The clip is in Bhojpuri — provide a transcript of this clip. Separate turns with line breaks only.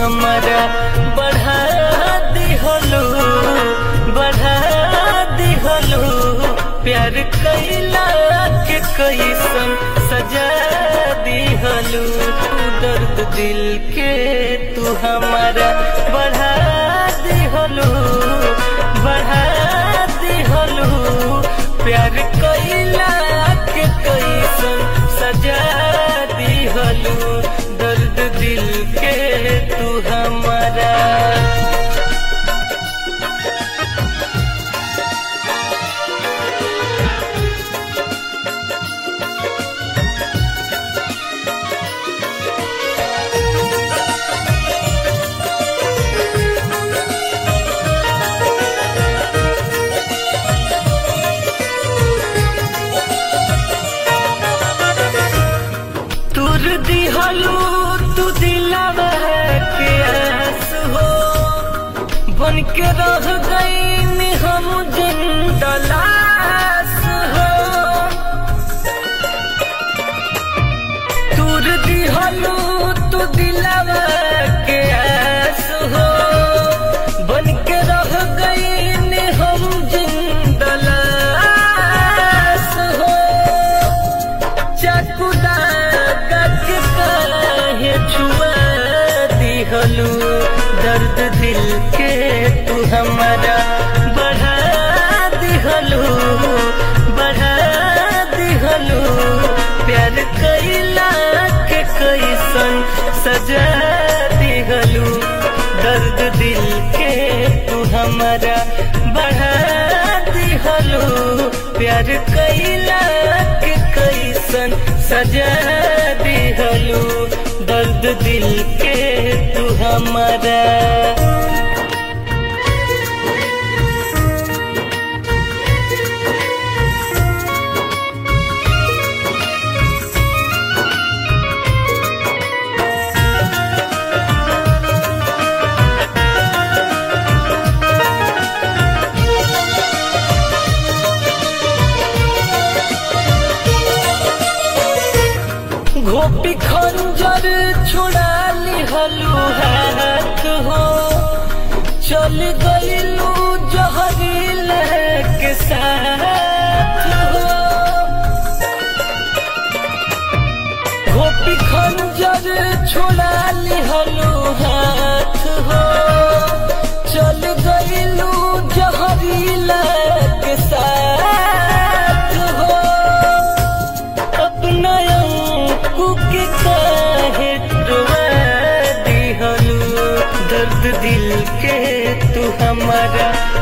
हमारा बढ़ा दिहलू प्यार कैला के कैसन सजा दिहलू दर्द दिल के तू हमारा बढ़ा दिहलू प्यार कैला के कैसन सजा दिहलू दर्द दिल के तू हमारा। दिहलू तू दिलावा के आस हो बन के रह गई हम जिंदा लाश हो। तूर दिहलू तू दिलावा के आस हो बन के रह गई हम जिंदा लाश हो। चाकुदा छुआ दिहलू दर्द दिल के तू हमारा बढ़ा दिहलू प्यार कैला के कैसन सजा दिहलू दर्द दिल के तू हमारा बढ़ा दिहलू प्यार कैला के कैसन सजा दिहलू दर्द दिल के तू हमारा। गोपी खंजर छुड़ा लिहलू हाथ हो चल गईलू जहरील के साथ हो। गोपी खंजर छुड़ा लिहलू हाथ हो चल गईलू जहरील के साथ हो। अपना के काहे रुआ दिहलू दर्द दिल के तू हमारा